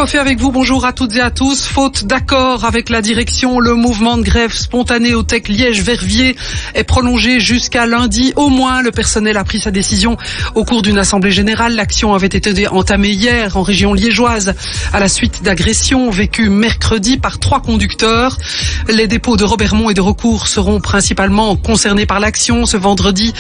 Coffey avec vous, bonjour à toutes et à tous. Faute d'accord avec la direction, le mouvement de grève spontané au Tech Liège-Verviers est prolongé jusqu'à lundi. Au moins, le personnel a pris sa décision au cours d'une assemblée générale. L'action avait été entamée hier en région liégeoise à la suite d'agressions vécues mercredi par 3 conducteurs. Les dépôts de Robermont et de recours seront principalement concernés par l'action. Ce vendredi,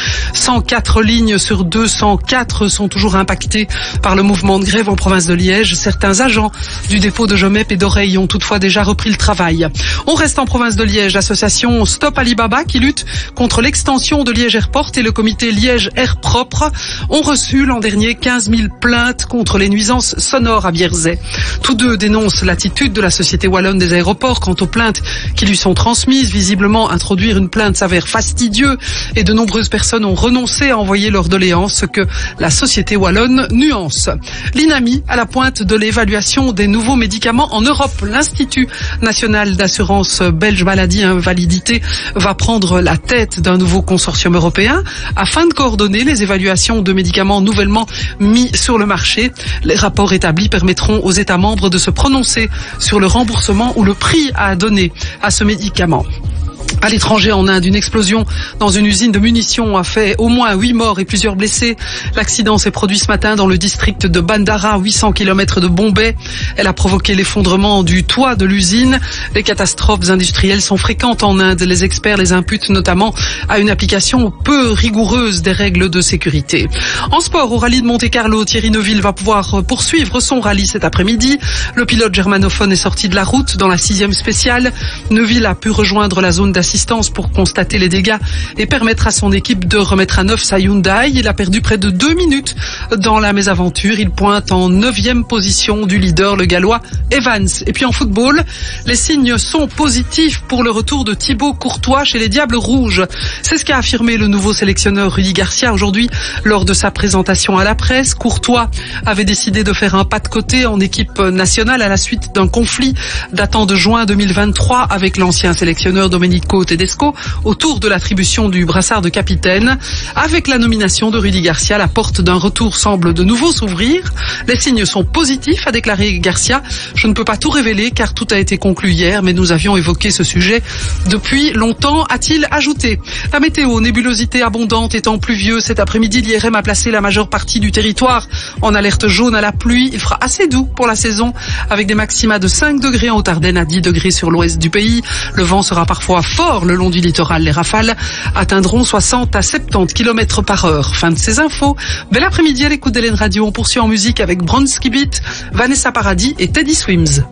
104 lignes sur 204 sont toujours impactées par le mouvement de grève en province de Liège. Certains agents du dépôt de Jomep et d'Oreille ont toutefois déjà repris le travail. On reste en province de Liège. L'association Stop Alibaba, qui lutte contre l'extension de Liège Airport, et le comité Liège Air Propre ont reçu l'an dernier 15 000 plaintes contre les nuisances sonores à Bierzet. Tous deux dénoncent l'attitude de la Société Wallonne des Aéroports quant aux plaintes qui lui sont transmises. Visiblement, introduire une plainte s'avère fastidieux et de nombreuses personnes ont renoncé à envoyer leur doléance, ce que la Société Wallonne nuance. L'INAMI à la pointe de l'évaluation des nouveaux médicaments en Europe. L'Institut national d'assurance belge maladie invalidité va prendre la tête d'un nouveau consortium européen afin de coordonner les évaluations de médicaments nouvellement mis sur le marché. Les rapports établis permettront aux États membres de se prononcer sur le remboursement ou le prix à donner à ce médicament. À l'étranger, en Inde, une explosion dans une usine de munitions a fait au moins 8 morts et plusieurs blessés. L'accident s'est produit ce matin dans le district de Bandara, 800 km de Bombay. Elle a provoqué l'effondrement du toit de l'usine. Les catastrophes industrielles sont fréquentes en Inde. Les experts les imputent notamment à une application peu rigoureuse des règles de sécurité. En sport, au rallye de Monte-Carlo, Thierry Neuville va pouvoir poursuivre son rallye cet après-midi. Le pilote germanophone est sorti de la route dans la 6e spéciale. Neuville a pu rejoindre la zone d'assistance pour constater les dégâts et permettre à son équipe de remettre à neuf sa Hyundai. Il a perdu près de 2 minutes dans la mésaventure. Il pointe en 9e position du leader, le gallois Evans. Et puis en football, les signes sont positifs pour le retour de Thibaut Courtois chez les Diables Rouges. C'est ce qu'a affirmé le nouveau sélectionneur Rudy Garcia aujourd'hui lors de sa présentation à la presse. Courtois avait décidé de faire un pas de côté en équipe nationale à la suite d'un conflit datant de juin 2023 avec l'ancien sélectionneur Domenico Tedesco autour de l'attribution du brassard de capitaine. Avec la nomination de Rudy Garcia, la porte d'un retour semble de nouveau s'ouvrir. Les signes sont positifs, a déclaré Garcia. Je ne peux pas tout révéler car tout a été conclu hier, mais nous avions évoqué ce sujet depuis longtemps, a-t-il ajouté. La météo, nébulosité abondante étant pluvieuse cet après-midi, l'IRM a placé la majeure partie du territoire en alerte jaune à la pluie. Il fera assez doux pour la saison avec des maxima de 5 degrés en Haute-Ardenne à 10 degrés sur l'ouest du pays. Le vent sera parfois fort le long du littoral. Les rafales atteindront 60 à 70 km par heure. Fin de ces infos. Bel après-midi à l'écoute d'Hélène Radio. On poursuit en musique avec Bronski Beat, Vanessa Paradis et Teddy Swims.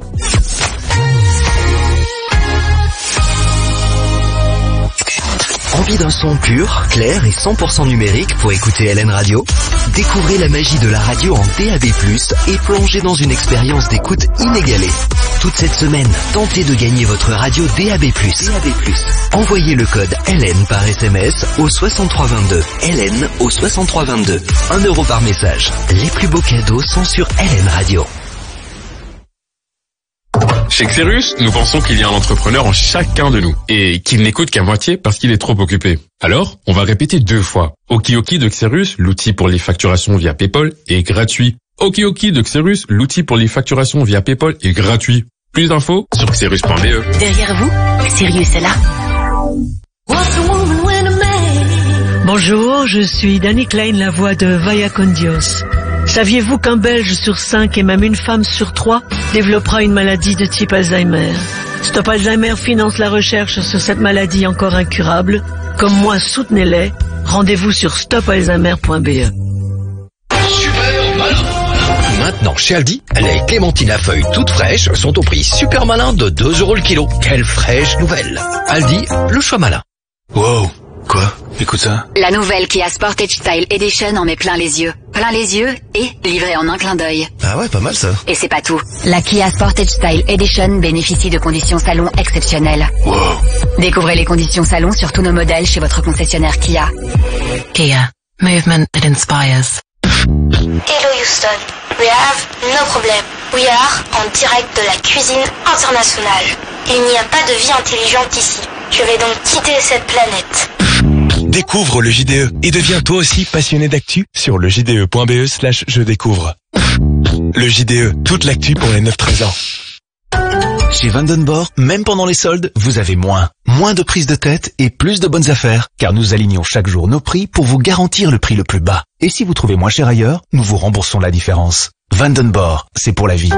Envie d'un son pur, clair et 100% numérique pour écouter Hélène Radio? Découvrez la magie de la radio en DAB+, et plongez dans une expérience d'écoute inégalée. Toute cette semaine, tentez de gagner votre radio DAB+. Envoyez le code Hélène par SMS au 6322. Hélène au 6322. 1 € par message. Les plus beaux cadeaux sont sur Hélène Radio. Chez Xerus, nous pensons qu'il y a un entrepreneur en chacun de nous et qu'il n'écoute qu'à moitié parce qu'il est trop occupé. Alors, on va répéter 2 fois. Okioki de Xerus, l'outil pour les facturations via PayPal, est gratuit. Okioki de Xerus, l'outil pour les facturations via PayPal, est gratuit. Plus d'infos sur xerus.be. Derrière vous, Sirius est là. Bonjour, je suis Danny Klein, la voix de Vaya con Dios. Saviez-vous qu'un Belge sur 5 et même une femme sur 3 développera une maladie de type Alzheimer? Stop Alzheimer finance la recherche sur cette maladie encore incurable. Comme moi, soutenez-les. Rendez-vous sur stopalzheimer.be. Super malin. Maintenant, chez Aldi, les clémentines à feuilles toutes fraîches sont au prix super malin de 2 € le kilo. Quelle fraîche nouvelle. Aldi, le choix malin. Wow. Quoi? Écoute ça. La nouvelle Kia Sportage Style Edition en met plein les yeux. Plein les yeux et livré en un clin d'œil. Ah ouais, pas mal ça. Et c'est pas tout. La Kia Sportage Style Edition bénéficie de conditions salon exceptionnelles. Wow. Découvrez les conditions salon sur tous nos modèles chez votre concessionnaire Kia. Kia. Movement that inspires. Hello Houston. We have no problem. We are en direct de la cuisine internationale. Il n'y a pas de vie intelligente ici. Je vais donc quitter cette planète. Découvre le JDE et deviens toi aussi passionné d'actu sur lejde.be/je découvre. Le JDE, toute l'actu pour les 9-13 ans. Chez Vandenborg, même pendant les soldes, vous avez moins de prise de tête et plus de bonnes affaires, car nous alignons chaque jour nos prix pour vous garantir le prix le plus bas. Et si vous trouvez moins cher ailleurs, nous vous remboursons la différence. Vandenborg, c'est pour la vie.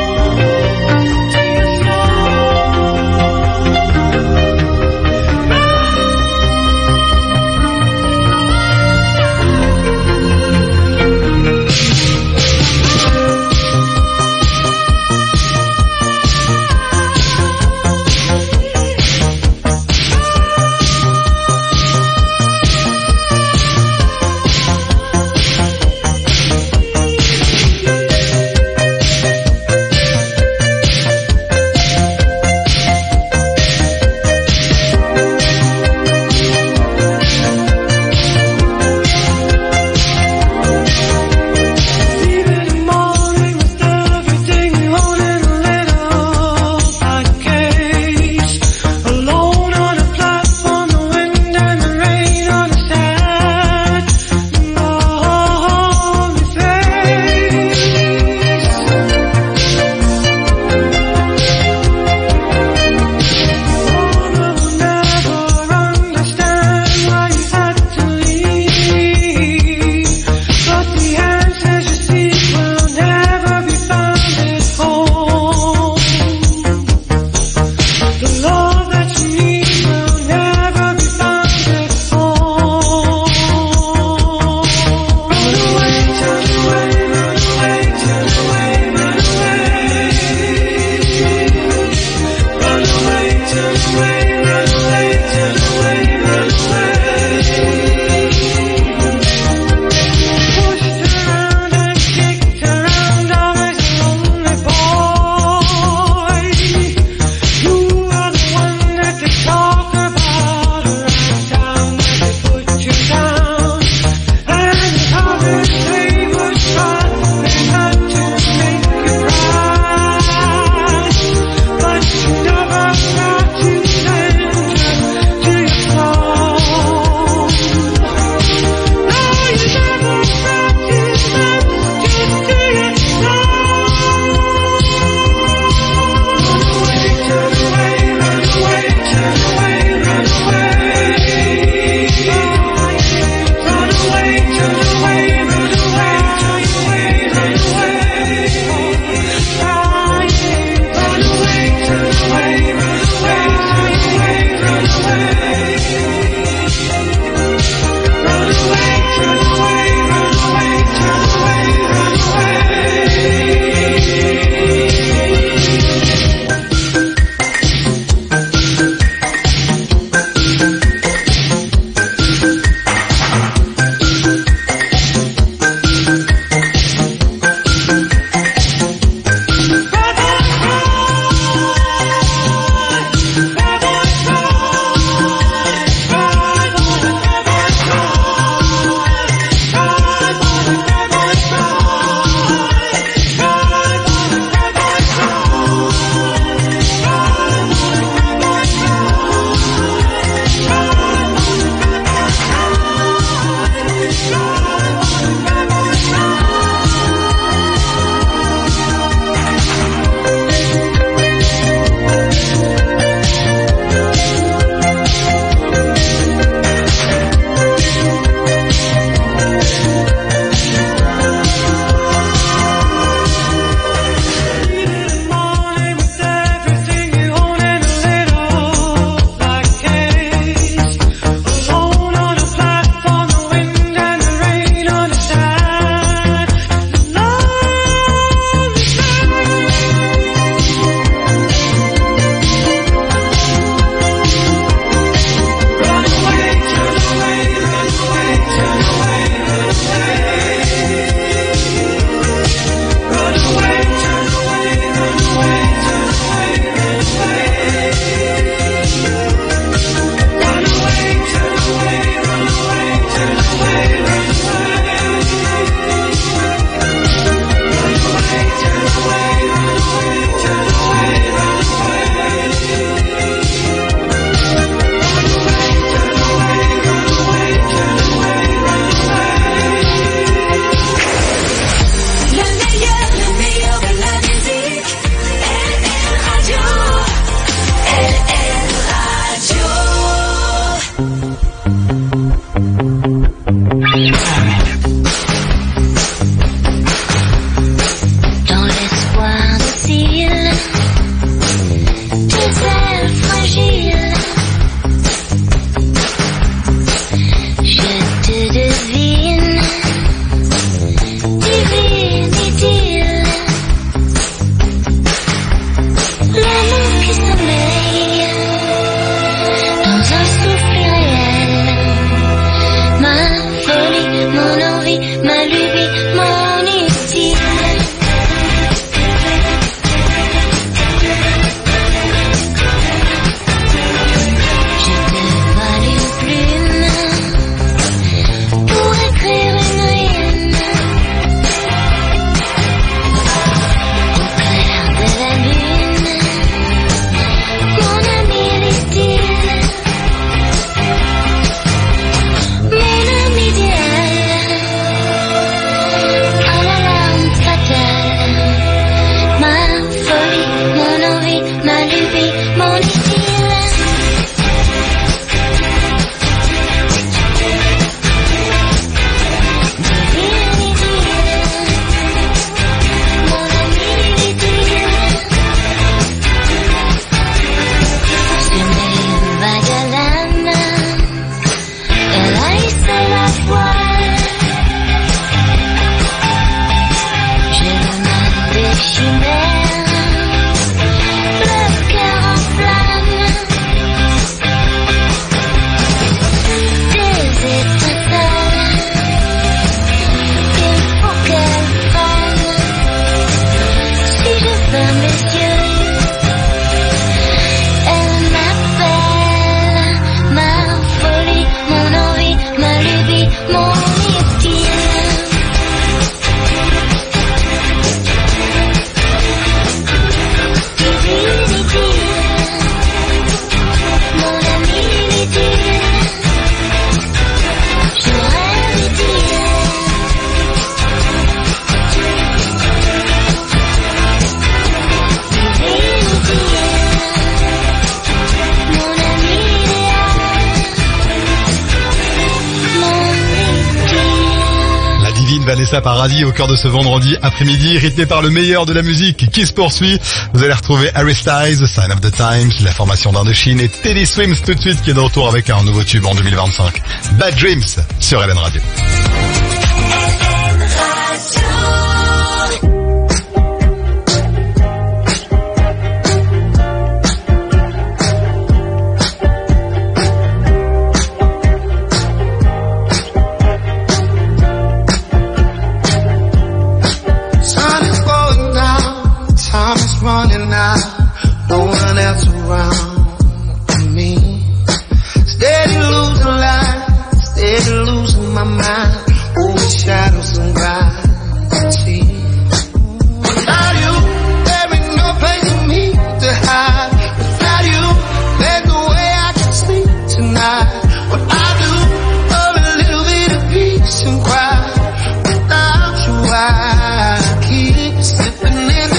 Bye. Dans l'espoir docile, tes ailes fragiles, je te devine, divine idylle, l'amour qui sommeille dans un souffle réel, ma folie, mon envie, ma lubie, mon idylle. Je te vole une plume pour écrire une rime au clair de la lune, mon ami l'idylle, mon ami idéal, à la larme fatale, ma folie, mon envie, ma lubie, mon idylle. Vanessa Paradis au cœur de ce vendredi après-midi, rythmé par le meilleur de la musique qui se poursuit. Vous allez retrouver Harry Styles, Sign of the Times, la formation d'Indochine et Teddy Swims tout de suite qui est de retour avec un nouveau tube en 2025. Bad Dreams sur LN Radio. Running out, no one else around me. Steady losing life, steady losing my mind. Over shadows and gravity. Without you, there ain't no place for me to hide. Without you, there's no way I can sleep tonight. What I do, love a little bit of peace and quiet. Without you, I keep slipping in the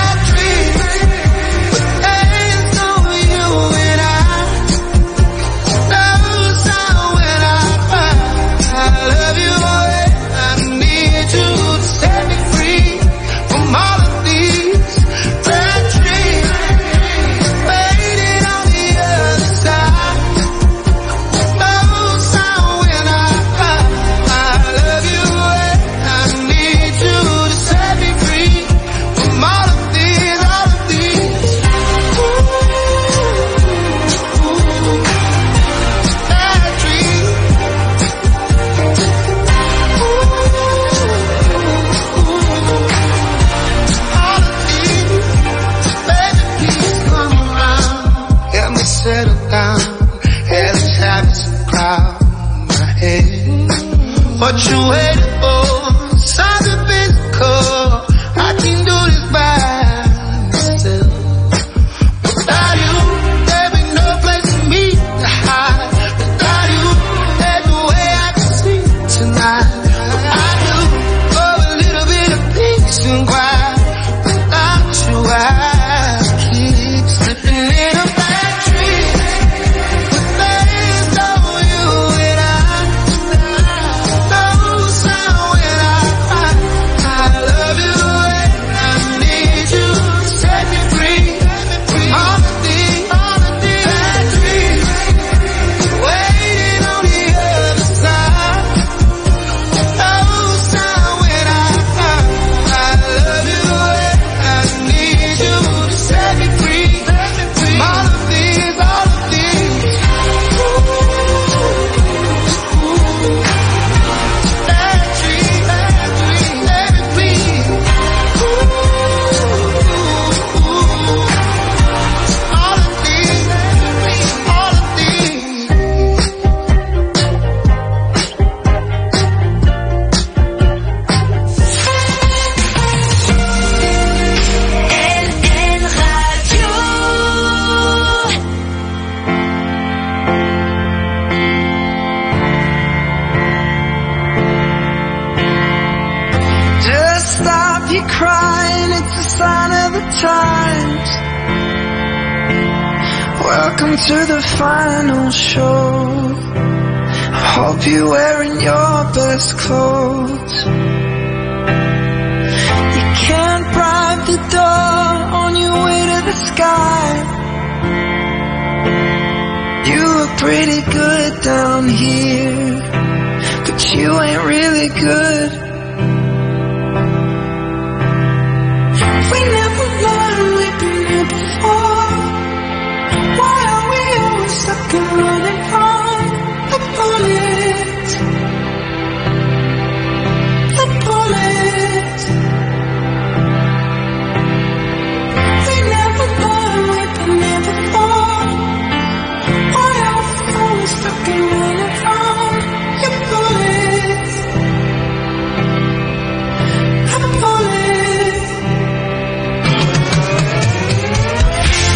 what you waiting for? Something physical. I can do this by myself. Without you, there be no place for me to hide. Without you, there's no way I can sleep tonight. I do for a little bit of peace and quiet. Without you, I keep slipping in a bad dream. But there is no you and I. No crying, it's a sign of the times. Welcome to the final show. I hope you're wearing your best clothes. You can't bribe the door on your way to the sky. You were pretty good down here, but you ain't really good. We never learned, we've been here before. Why are we always stuck and running from the bullets? The bullets. We never learned, we've been here before. Stuck and running from your bullets. The bullets.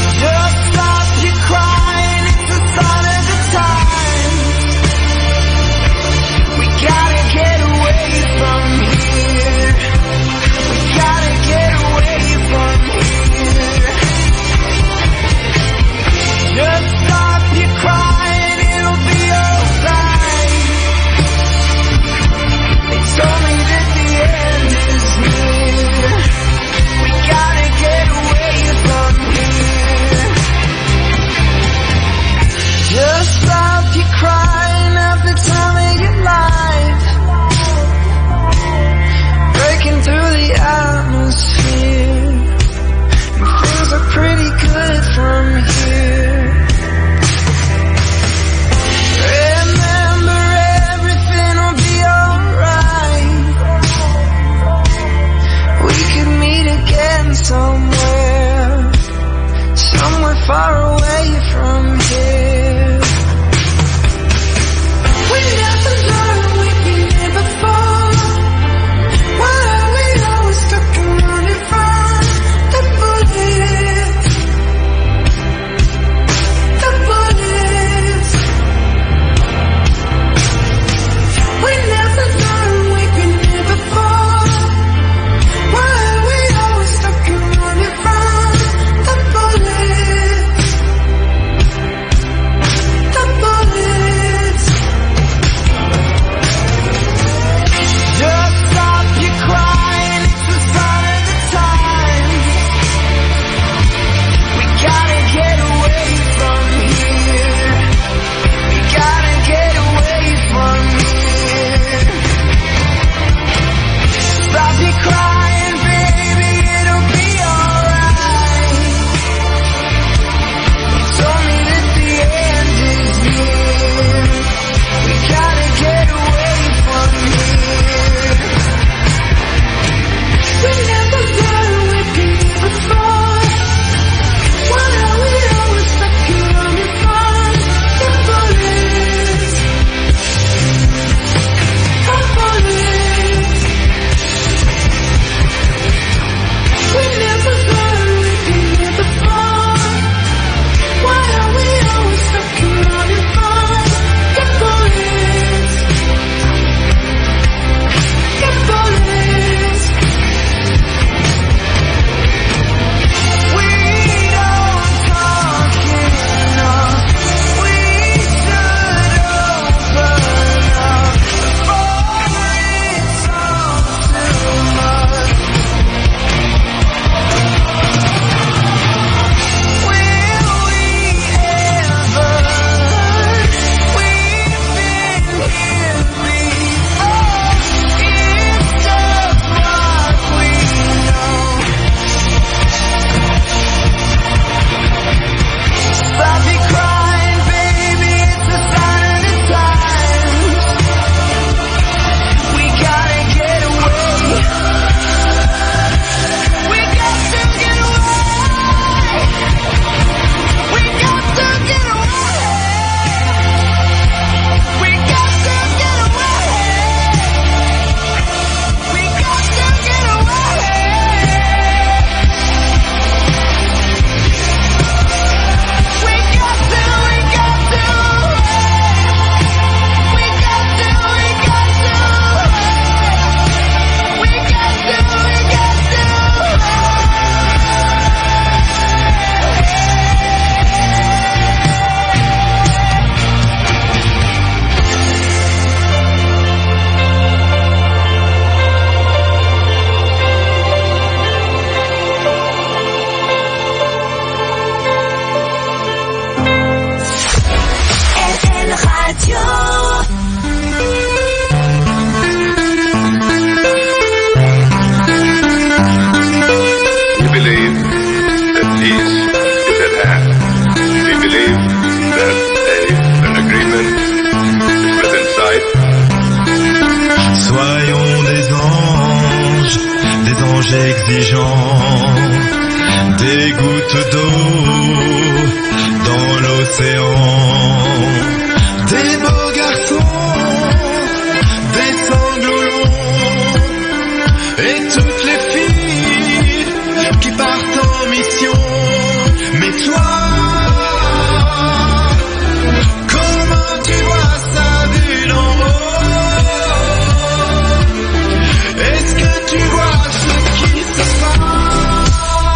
ange exigeant, des gouttes d'eau dans l'océan, des beaux garçons, des sanglots longs, et toutes les filles qui partent en mission. Mais toi, comment tu vois ça vu d'en haut? Est-ce que tu vois ce qui se passe?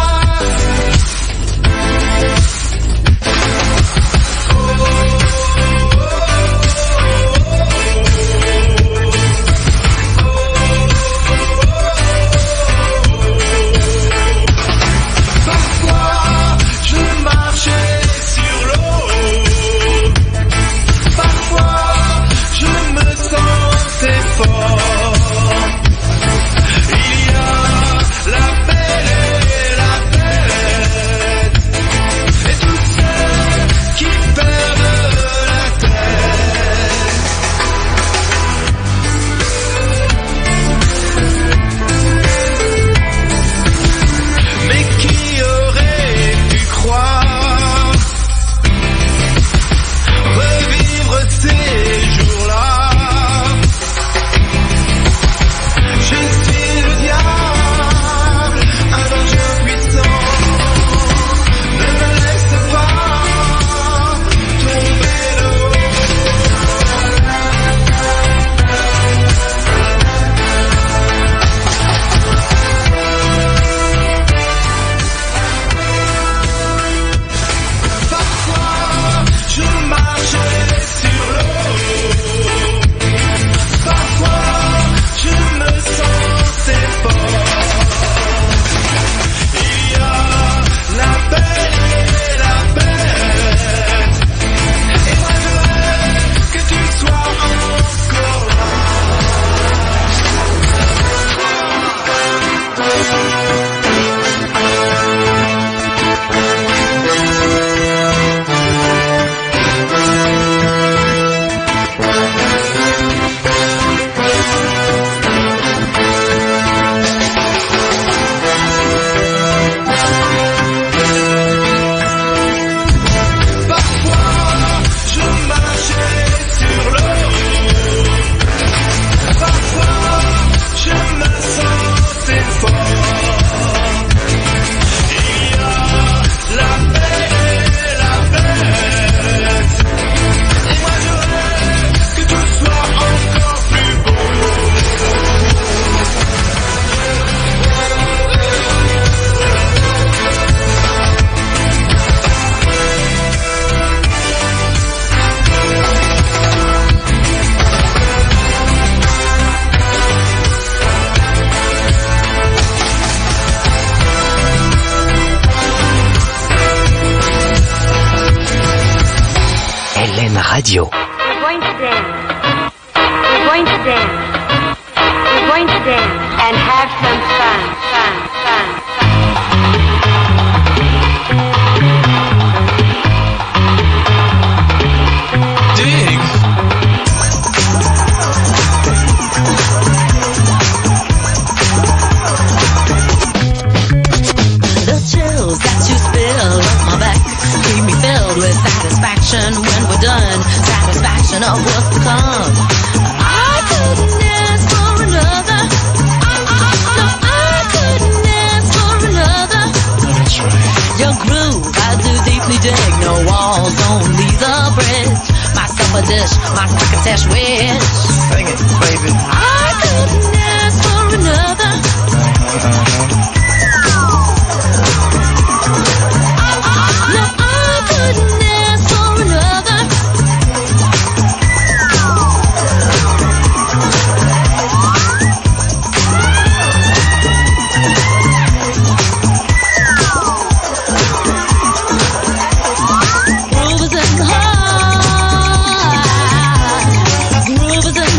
Parfois, je marchais sur l'eau. Parfois, je me sentais fort. Il y a la belle et la bête, et tous ceux qui perdent la tête. Mais qui aurait pu croire revivre ces jours-là? Je suis le diable, un ange impuissant. Ne me laisse pas tomber de haut. Parfois, je marchais sur l'eau. Parfois, je me sentais fort. Il y a la belle et la bête, et moi je rêve que tu sois encore là. Parfois, je marchais sur l'eau. Parfois, je me sentais fort. Il y a la belle et la bête, et moi je rêve que tout soit encore plus beau. LN Radio. We're going to dance. We're going to dance. We're going to dance and have some fun. The chills that you spill up my back keep me filled with satisfaction when we're done. Satisfaction of what's to come. I couldn't ask for another. No, I couldn't ask for another. That's right. Your groove, I do deeply dig. No walls, only the bridge. My supper dish, my crocketesh wish. Sing it, baby. I couldn't ask for another. No, I couldn't ask for another. Groove is in the heart. Groove is in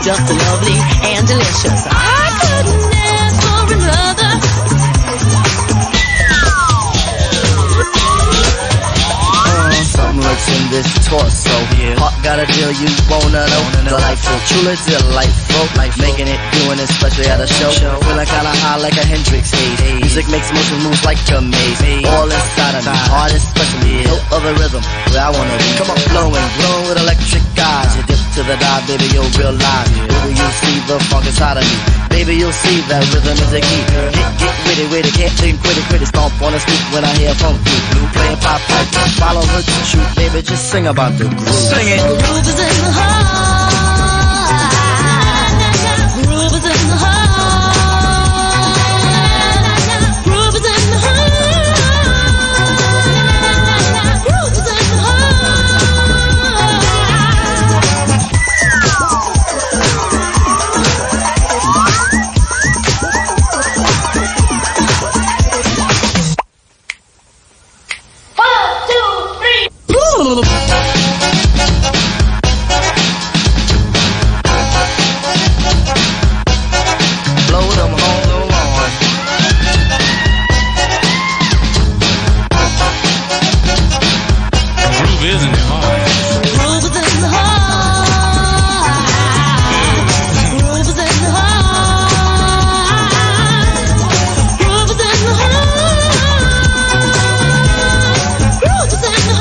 just lovely and delicious. I couldn't ask for another. Something lurks in this torso. Heart got a deal you wanna know. Delightful, truly delightful. Making it, doing it, especially at a show. Feeling kinda high like a Hendrix haze. Music makes motion moves like a maze. All inside of me, heart especially. No other rhythm where I wanna be. Come on, blowing with electric eyes. You dip to the dive, baby, you'll realize. Baby, you'll see the funk inside of me. Baby, you'll see that rhythm is a key. Get with it, can't think, quit it. Stomp on the street when I hear funk beat. Blue playing pop pipe, follow her to shoot. Baby, just sing about the groove. Sing it. The groove is in the heart. The groove is in the heart. The groove is in the heart. The groove is in the heart. One, two, three. Blow them all on. Groove is in the heart. Groove is in the heart. Groove is in the heart. Groove is in the heart. Groove is in the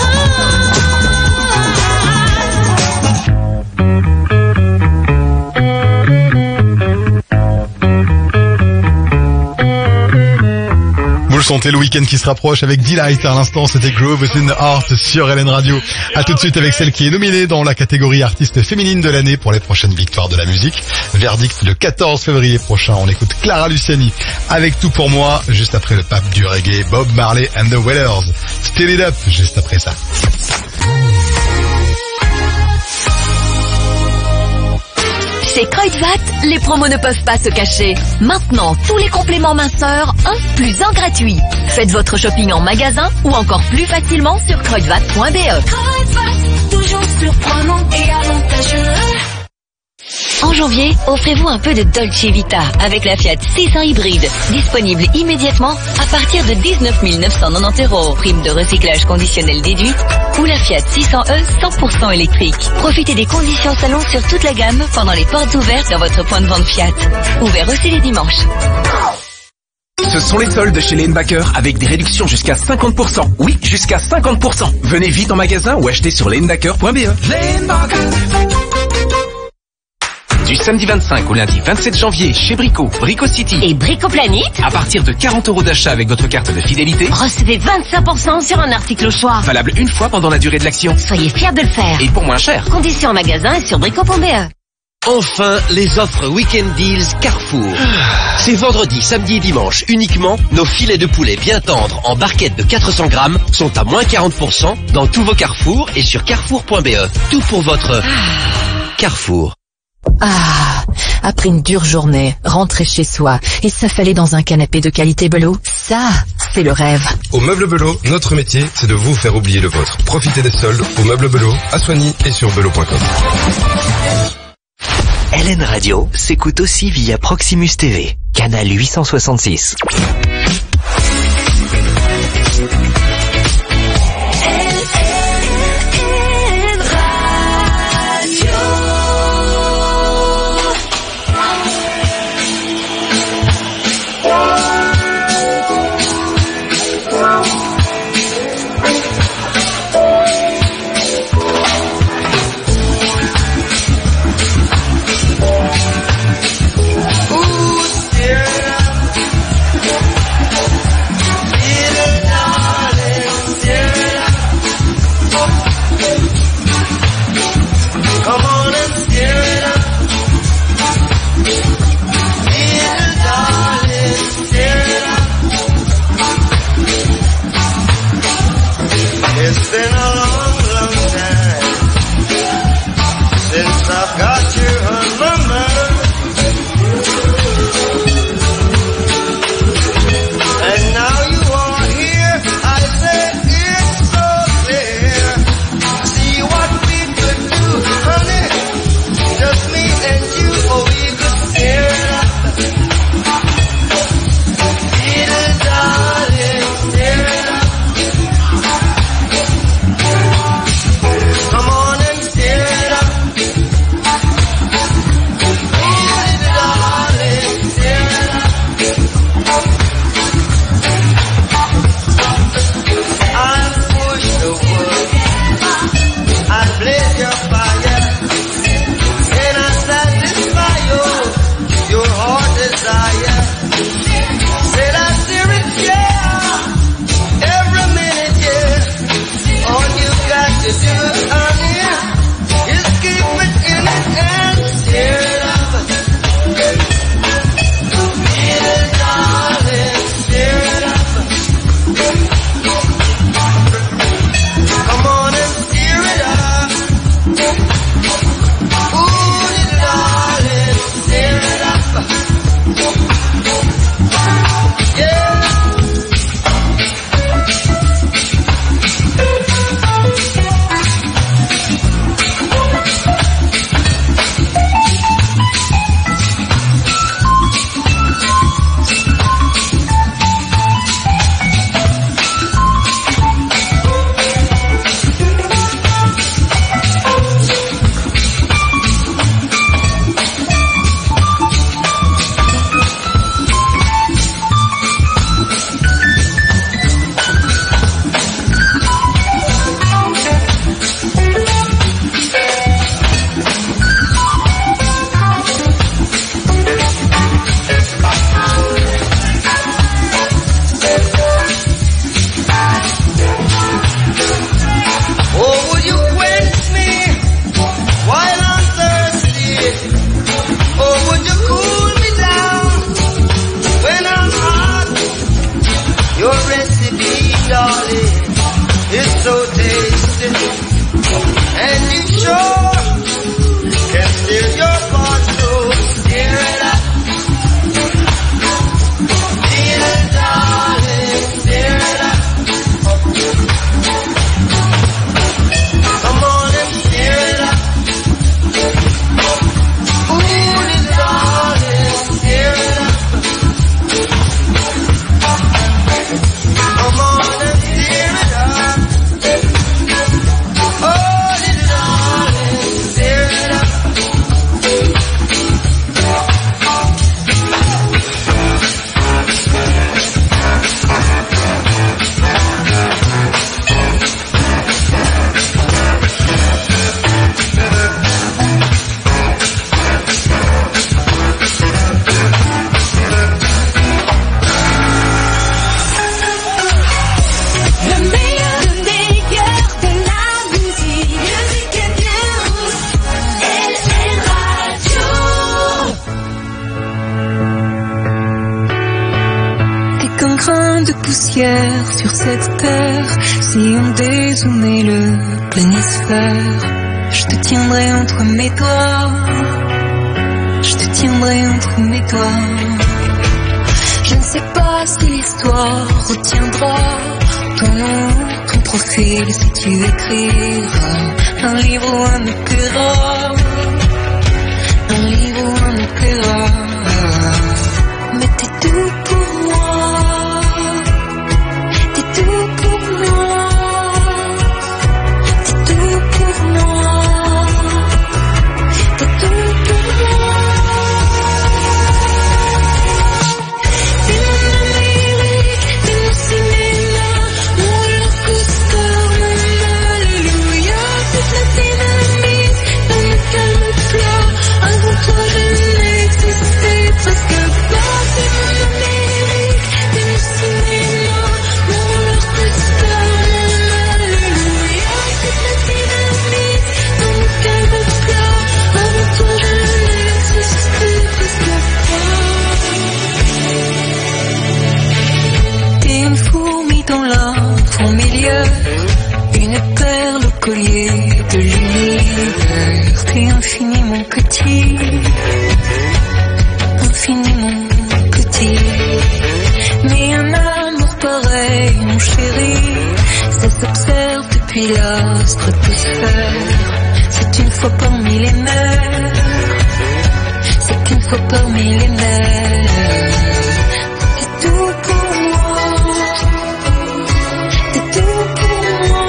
Vous le sentez, le week-end qui se rapproche avec Delight. À l'instant, c'était Groove in the Heart sur LN Radio. À tout de suite avec celle qui est nominée dans la catégorie artiste féminine de l'année pour les prochaines victoires de la musique. Verdict le 14 février prochain. On écoute Clara Luciani avec Tout pour moi, juste après le pape du reggae, Bob Marley and the Wailers. Still It Up, juste après ça. Chez Kruidvat, les promos ne peuvent pas se cacher. Maintenant, tous les compléments minceurs, 1 plus 1 gratuit. Faites votre shopping en magasin ou encore plus facilement sur kruidvat.be. Kruidvat, toujours surprenant et avantageux. En janvier, offrez-vous un peu de Dolce Vita avec la Fiat 600 hybride, disponible immédiatement à partir de 19 990 €, prime de recyclage conditionnel déduite, ou la Fiat 600e 100% électrique. Profitez des conditions salon sur toute la gamme pendant les portes ouvertes dans votre point de vente Fiat. Ouvert aussi les dimanches. Ce sont les soldes chez Lane-Backer avec des réductions jusqu'à 50%. Oui, jusqu'à 50%. Venez vite en magasin ou achetez sur lanebacker.be. Du samedi 25 au lundi 27 janvier chez Brico, Brico City et Brico Planet, à partir de 40 € d'achat avec votre carte de fidélité, recevez 25% sur un article au choix. Valable une fois pendant la durée de l'action. Soyez fiers de le faire. Et pour moins cher. Conditions en magasin et sur brico.be. Enfin, les offres Weekend Deals Carrefour. C'est vendredi, samedi et dimanche uniquement. Nos filets de poulet bien tendres en barquette de 400 grammes sont à moins 40% dans tous vos Carrefour et sur carrefour.be. Tout pour votre Carrefour. Ah, après une dure journée, rentrer chez soi et s'affaler dans un canapé de qualité Belot, ça, c'est le rêve. Au Meuble Belot, notre métier, c'est de vous faire oublier le vôtre. Profitez des soldes au Meuble Belot, à Soigny et sur belot.com. LN Radio s'écoute aussi via Proximus TV, canal 866. so tasty, and you sure can steal your heart, so steer it up. Dear darling, steer it up. Come on and steer it up. Ooh, dear darling, steer it up. Come on and steer it up. Oh, dear darling, steer it up. Sur cette terre, si on dézoomait le planisphère, je te tiendrai entre mes doigts, je te tiendrai entre mes doigts. Je ne sais pas si l'histoire retiendra ton nom, ton profil, si tu écriras un livre ou un opéra, un livre ou un opéra. Mais t'es tout pour moi. Collier de l'univers, t'es infiniment petit, infiniment petit. Mais un amour pareil, mon chéri, ça s'observe depuis la stratosphère. C'est une fois par millénaire, c'est une fois par millénaire. T'es tout pour moi, t'es tout pour moi.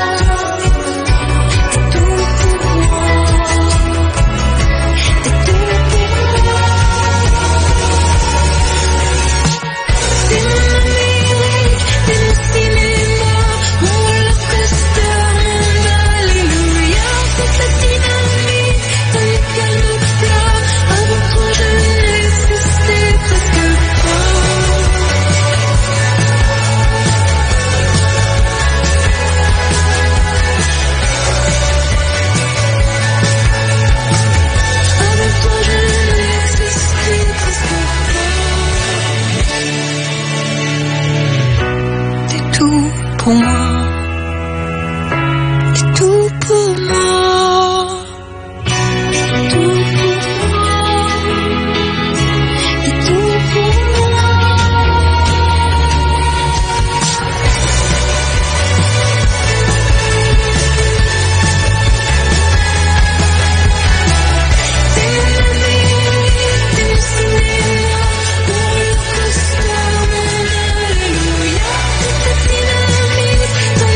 Pour moi, c'est tout pour moi, c'est tout pour moi, c'est tout pour moi. C'est mon Amérique, c'est mon cinéma, mon rockstar, mon alléluia, c'est ta dynamique.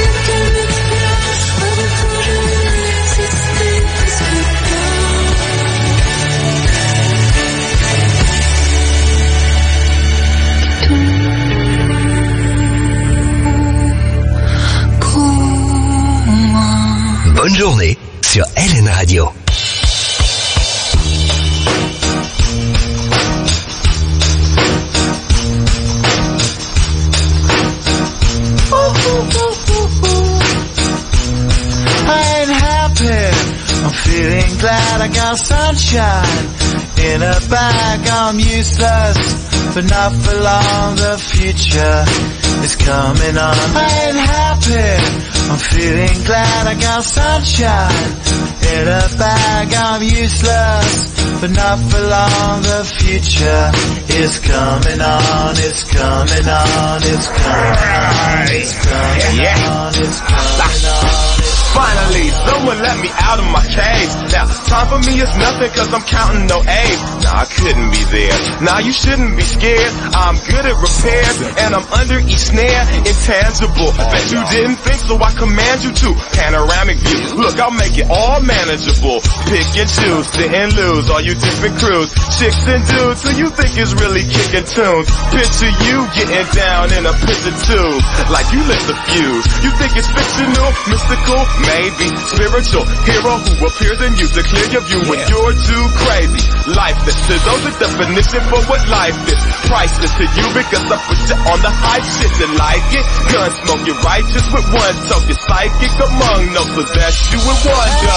Bonne journée sur LN Radio. I'm feeling glad I got sunshine in a bag. I'm useless, but not for long. The future is coming on. I ain't happy. happy. I'm feeling glad I got sunshine. In a bag I'm useless, but not for long. The future is coming on, it's coming on, it's coming on, it's coming on, it's coming on. Finally, someone let me out of my cage. Now, time for me is nothing cause I'm counting no A's. Nah, I couldn't be there. Nah, you shouldn't be scared. I'm good at repairs and I'm under each snare. Intangible. Bet you didn't think so I command you to. Panoramic view. Look, I'll make it all manageable. Pick and choose, sit and lose. All you different crews, chicks and dudes who you think is really kicking tunes. Picture you getting down in a picture tube. Like you lit the fuse. You think it's fictional, mystical? Maybe spiritual hero who appears in you to clear your view when you're too crazy. Lifeless to those, the definition for what life is. Priceless to you because I put you on the hype shit to like it. Gun smoke, you're righteous with one toke. You're psychic among no possess you with one go.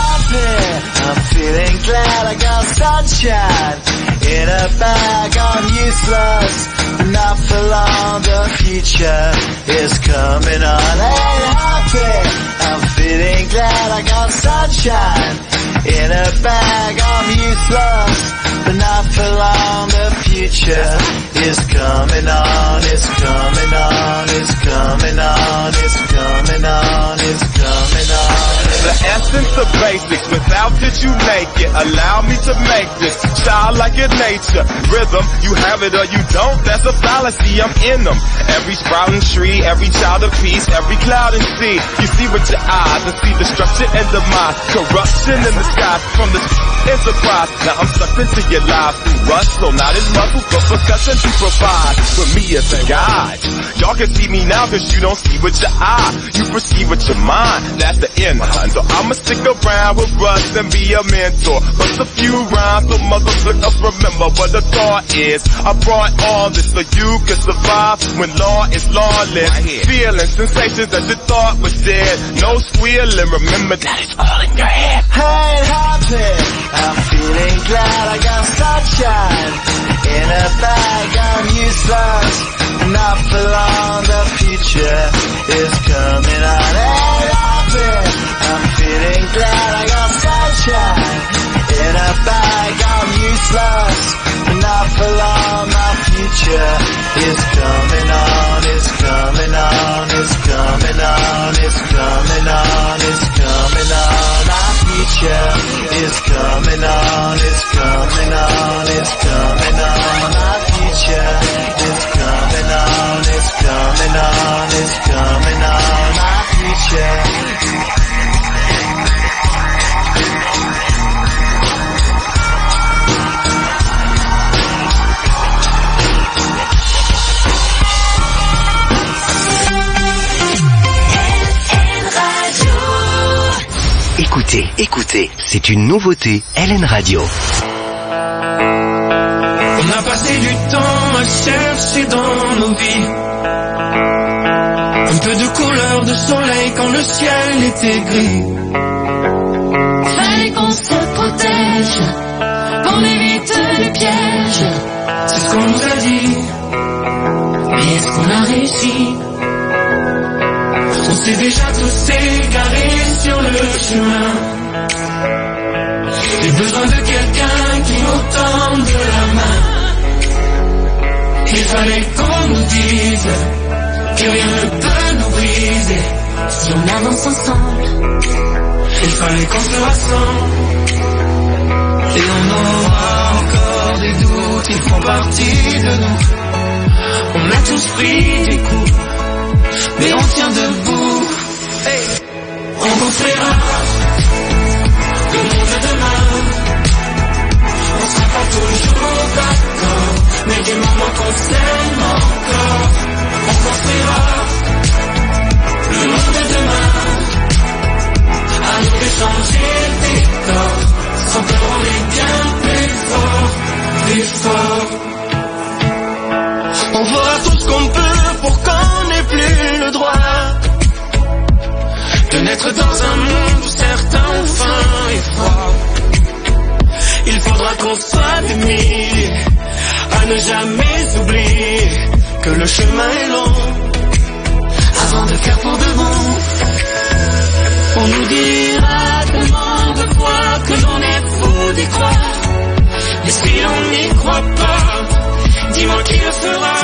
I'm feeling glad I got sunshine. In a bag I'm useless, not for long. The future is coming on. Ain't happy. I'm feeling glad I got sunshine. In a bag I'm useless, but not for long. The future is coming on, it's coming on, it's coming on, it's coming on, it's coming on. The essence of basics, without it you make it. Allow me to make this childlike in nature. Rhythm, you have it or you don't, that's a fallacy, I'm in them. Every sprouting tree, every child of peace, every cloud and sea. You see with your eyes and see destruction and demise. Corruption in the sky from the enterprise. Now I'm sucked into your lives through rust, so not as muscles, but percussion to provide for me as a guide. Y'all can see me now cause you don't see with your eye. You perceive with your mind, that's the end. So I'ma stick around with Russ and be a mentor. Bust a few rhymes so motherfuckers remember what the thought is. I brought all this so you can survive when law is lawless. Feeling sensations that you thought was dead. No squealing, remember that it's all in your head. Hey, happy. I'm feeling glad I got sunshine. In a bag I'm useless, not for long. The future is coming on. Hey, happy. I'm feeling glad I got sunshine. In a bag I'm useless, not for long. My future is coming on, it's coming on, it's coming on, it's coming on, it's coming on. My future is coming on, it's coming on, it's coming on. My future is coming on, it's coming on, it's coming on. My future. Écoutez, écoutez, c'est une nouveauté LN Radio. On a passé du temps à chercher dans nos vies un peu de couleur de soleil quand le ciel était gris. Fallait qu'on se protège, qu'on évite les pièges. C'est ce qu'on nous a dit. Mais est-ce qu'on a réussi? On s'est déjà tous égarés sur le chemin. J'ai besoin de quelqu'un qui nous tende la main. Il fallait qu'on nous dise que rien ne peut nous briser si on avance ensemble. Il fallait qu'on se rassemble. Et on aura encore des doutes, ils font partie de nous. On a tous pris des coups, mais on tient debout. Hey. On construira le monde de demain. On sera pas toujours d'accord, mais des moments qu'on s'aime encore. On construira le monde de demain. À nous d'échanger le décor. Sans peur on est bien plus fort, plus fort. On fera tout ce qu'on peut pour qu'on n'ait plus le droit de naître dans un monde où certains ont faim et froid. Il faudra qu'on soit des milliers à ne jamais oublier que le chemin est long tant de cœur pour de bon. On nous dira tellement de fois que l'on est fou d'y croire. Et si on n'y croit pas, dis-moi qui le fera.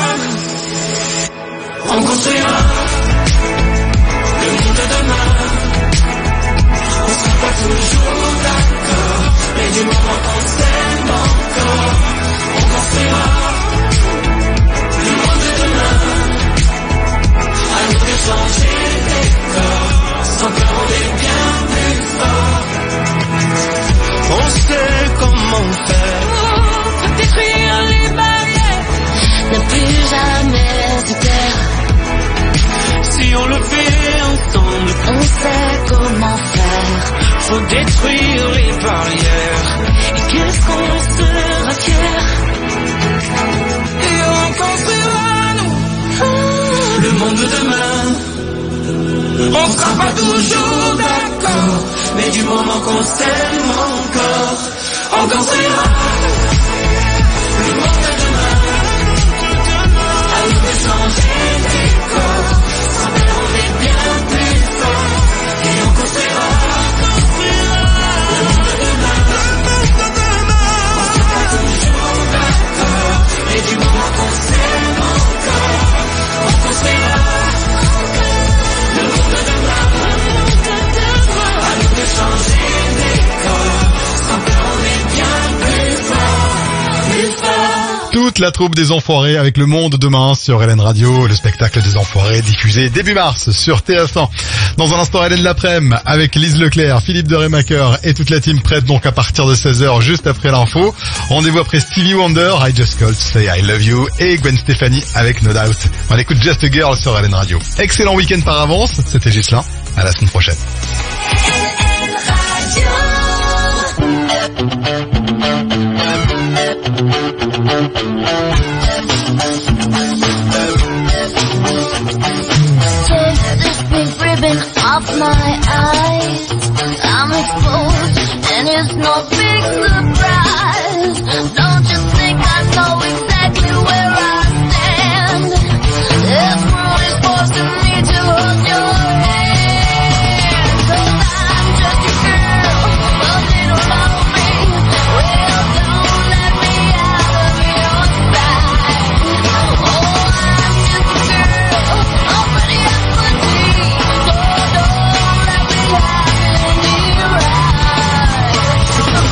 On construira le monde de demain. On sera pas toujours d'accord, mais du moment qu'on s'aime encore, on construira le monde de demain. À nous de changer les corps, sans peur on est bien plus fort. On sait comment faire pour détruire les barrières, ne plus jamais se taire. Si on le fait ensemble, on sait comment faire. Faut détruire les barrières. Et qu'est-ce qu'on sera fier. Et on construira nous le monde de demain. On sera pas toujours d'accord, mais du moment qu'on s'aime encore, on construira le monde de demain. À nous de changer les corps, sans peur on est bien plus fort. Et on construira le monde de demain. On sera pas toujours d'accord, mais du moment qu'on s'aime encore, on construira le monde de demain. À nous de changer les corps, sans peur on est bien plus fort, plus fort. Toute la troupe des Enfoirés avec le monde demain sur Hélène Radio, le spectacle des Enfoirés diffusé début mars sur TF1. Dans un instant, Hélène l'après-midi avec Lise Leclerc, Philippe de Rémaker et toute la team prête donc à partir de 16h juste après l'info. Rendez-vous après Stevie Wonder, I Just Called to Say I Love You et Gwen Stefani avec No Doubt. On écoute Just a Girl sur Hélène Radio. Excellent week-end par avance, c'était Ghislain, à la semaine prochaine. Off my eyes, I'm exposed, and it's no big surprise. Don't you think I know exactly where I stand? This world is forcing me to hold your hand. 'Cause I'm just a girl, but they don't know me. Well, don't let me out of your sight. Oh, I'm just a girl, already up for tea. So don't let me have any right.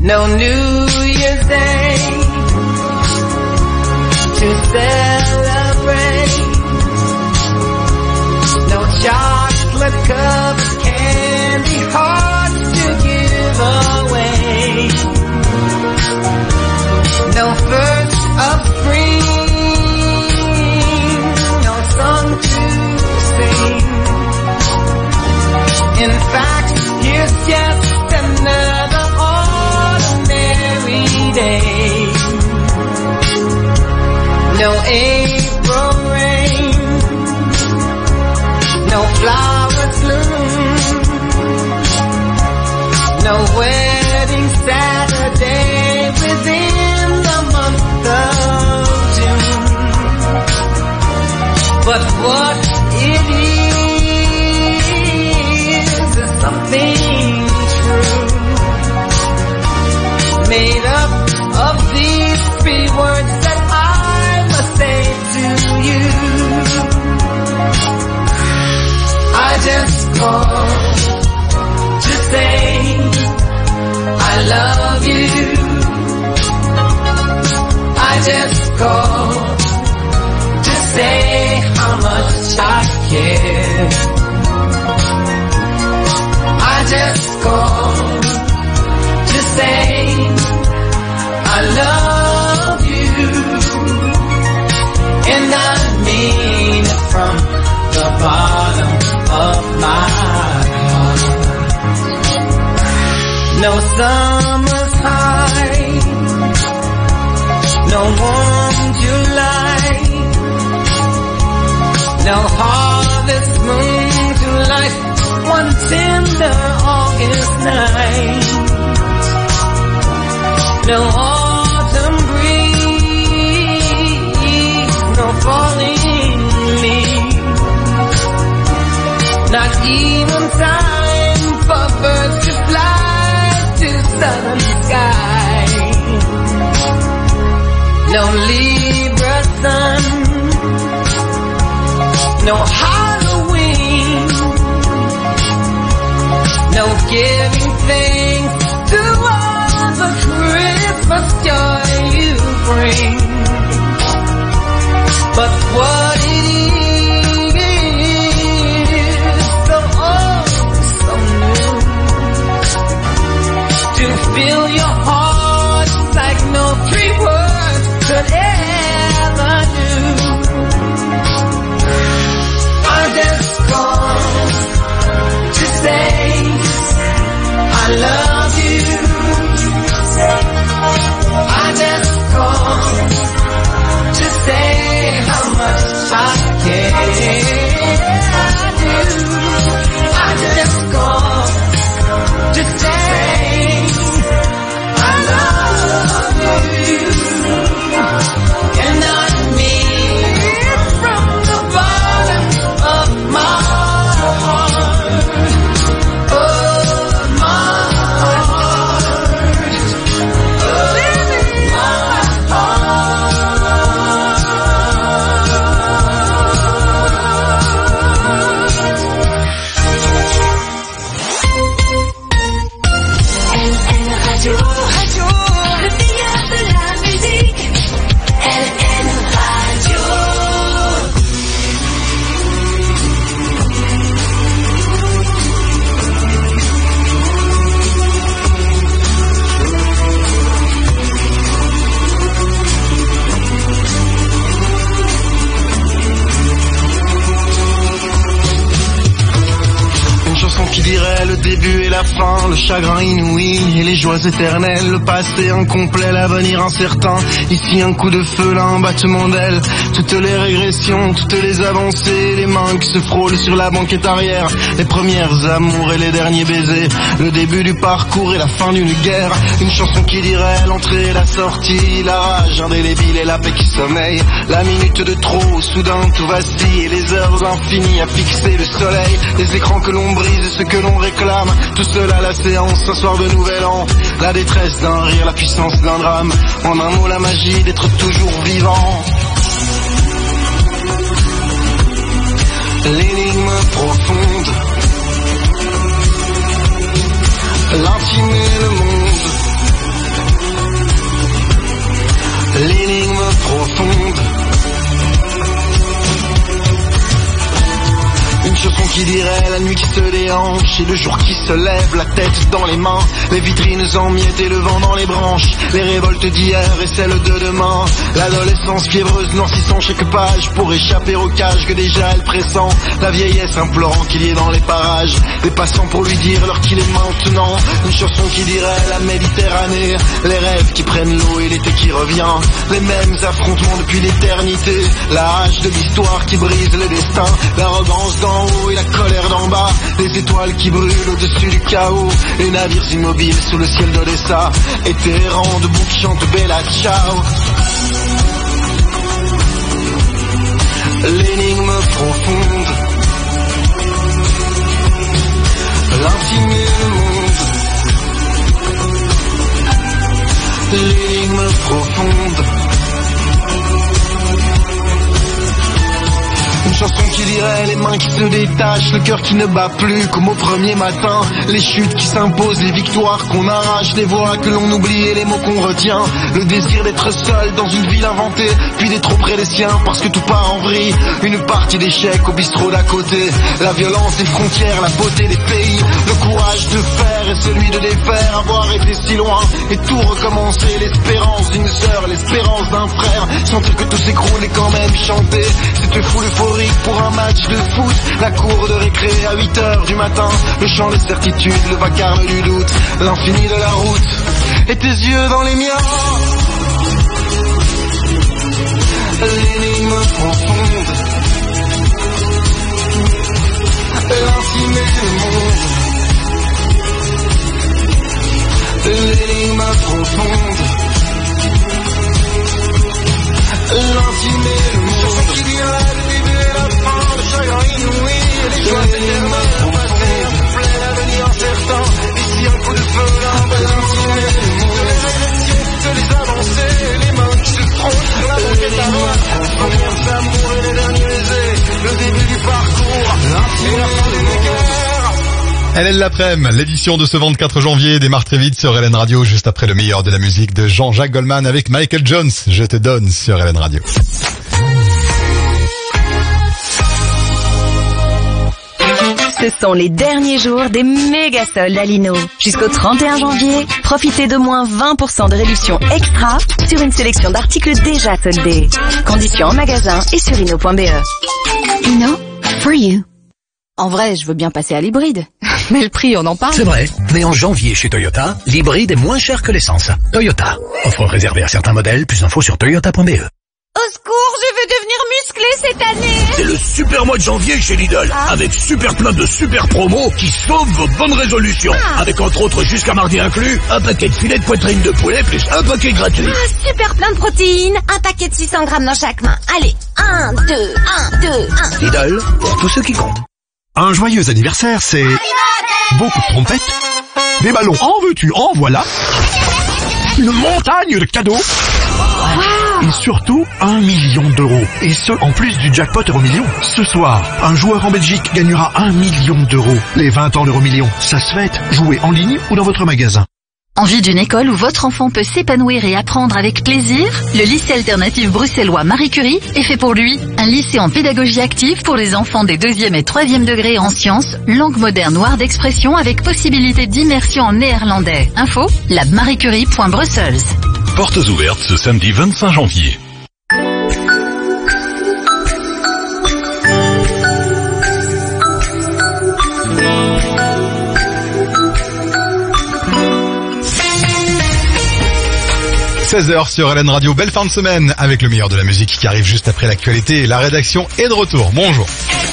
No New Year's Day to celebrate. No chocolate covered candy hearts to give away. No first of spring, no song to sing. In fact, here's just another ordinary day. No April rain, no flowers bloom, no wedding Saturday within the month of June. But what it is something true, made up of these three words that I must say to you. I just called to say I love you. I just called to say how much I care. I just called to say I love you, and I mean it from the bottom of my heart. No summer's high, no warm July, no harvest moon to light one tender August night. No autumn breeze, no falling leaves, not even time for birds to fly to southern sky. No Libra sun, no Halloween, no giving thanks to all the Christmas joy you bring. But what it is, so old, so new, to fill your heart like no three words could ever do. I just called to say I love you. I just called to say how much I care. I do. I just called to say I love you, and I mean it from the bottom of my heart. Oh, my heart. Qui dirait le début et la fin, le chagrin inouï et les joies éternelles, le passé incomplet, l'avenir incertain. Ici un coup de feu, là un battement d'aile. Toutes les régressions, toutes les avancées, les mains qui se frôlent sur la banquette arrière, les premières amours et les derniers baisers, le début du parcours et la fin d'une guerre. Une chanson qui dirait l'entrée et la sortie, la rage indélébile et la paix qui sommeille. La minute de trop, soudain tout vacille, et les heures infinies à fixer le soleil. Les écrans que l'on brise, ce que l'on réclame, tout cela la séance, un soir de nouvel an. La détresse d'un rire, la puissance d'un drame, en un mot la magie d'être toujours vivant. L'énigme profonde, l'intime et le monde, qui se déhanchent et le jour qui se lève, la tête dans les mains, les vitrines en miettes et le vent dans les branches, les révoltes d'hier et celles de demain, l'adolescence fiévreuse noircissant chaque page pour échapper au cage que déjà elle pressent, la vieillesse implorant qu'il y ait dans les parages des passants pour lui dire l'heure qu'il est maintenant, une chanson qui dirait la Méditerranée, les rêves qui prennent l'eau et l'été qui revient, les mêmes affrontements depuis l'éternité, la hache de l'histoire qui brise le destin, l'arrogance d'en haut et la colère d'en bas, les étoiles qui brûlent au-dessus du chaos, les navires immobiles sous le ciel d'Odessa, et tes errants debout qui chantent Bella Ciao. L'énigme profonde, l'intime et le monde, l'énigme profonde. Une chanson qui dirait les mains qui se détachent, le cœur qui ne bat plus comme au premier matin, les chutes qui s'imposent, les victoires qu'on arrache, les voix que l'on oublie et les mots qu'on retient, le désir d'être seul dans une ville inventée, puis d'être trop près des siens parce que tout part en vrille, une partie d'échecs au bistrot d'à côté, la violence des frontières, la beauté des pays, le courage de faire et celui de défaire, avoir été si loin et tout recommencer, l'espérance d'une sœur, l'espérance d'un frère, sentir que tout s'écroule et quand même chanter, c'était fou l'euphorie pour un match de foot, la cour de récré à 8h du matin, le chant de certitude, le vacarme du doute, l'infini de la route, et tes yeux dans les miens, l'énigme profonde, l'intime et le monde, l'énigme profonde, l'intime et le monde, qui dira le début et la fin, le chagrin inouï, et les joies éternelles, on va faire plein l'avenir incertain, ici un coup de feu, là, l'intime et le monde, les régressions, toutes les avancées, les mains qui se frottent, la banquette à roi, les premiers amours et les derniers baisers, le début du parcours, l'intime et la fin des guerres. LL l'après-midi, l'édition de ce 24 janvier démarre très vite sur LN Radio, juste après le meilleur de la musique de Jean-Jacques Goldman avec Michael Jones. Je te donne sur LN Radio. Ce sont les derniers jours des méga soldes à Lino. Jusqu'au 31 janvier, profitez de moins 20% de réduction extra sur une sélection d'articles déjà soldés. Conditions en magasin et sur Lino.be. Lino, for you. En vrai, je veux bien passer à l'hybride. Mais le prix, on en parle. C'est vrai, mais en janvier chez Toyota, l'hybride est moins cher que l'essence. Toyota, offre réservée à certains modèles, plus d'infos sur toyota.be. Au secours, je veux devenir musclé cette année. C'est le super mois de janvier chez Lidl, avec super plein de super promos qui sauvent vos bonnes résolutions. Avec entre autres jusqu'à mardi inclus, un paquet de filets de poitrine de poulet plus un paquet gratuit. Super plein de protéines, un paquet de 600 grammes dans chaque main. Allez, 1, 2, 1, 2, 1. Lidl, pour tous ceux qui comptent. Un joyeux anniversaire, c'est beaucoup de trompettes, des ballons, en veux-tu, en voilà, une montagne de cadeaux, et surtout 1 million d'euros. Et ce, en plus du jackpot Euromillion. Ce soir, un joueur en Belgique gagnera 1 million d'euros. Les 20 ans d'Euromillion, ça se fête. Jouez en ligne ou dans votre magasin. Envie d'une école où votre enfant peut s'épanouir et apprendre avec plaisir? Le lycée alternatif bruxellois Marie Curie est fait pour lui. Un lycée en pédagogie active pour les enfants des 2e et 3e degrés en sciences, langue moderne ou art d'expression avec possibilité d'immersion en néerlandais. Info, labmariecurie.brussels. Portes ouvertes ce samedi 25 janvier. – 16h sur LN Radio, belle fin de semaine avec le meilleur de la musique qui arrive juste après l'actualité. La rédaction est de retour. Bonjour.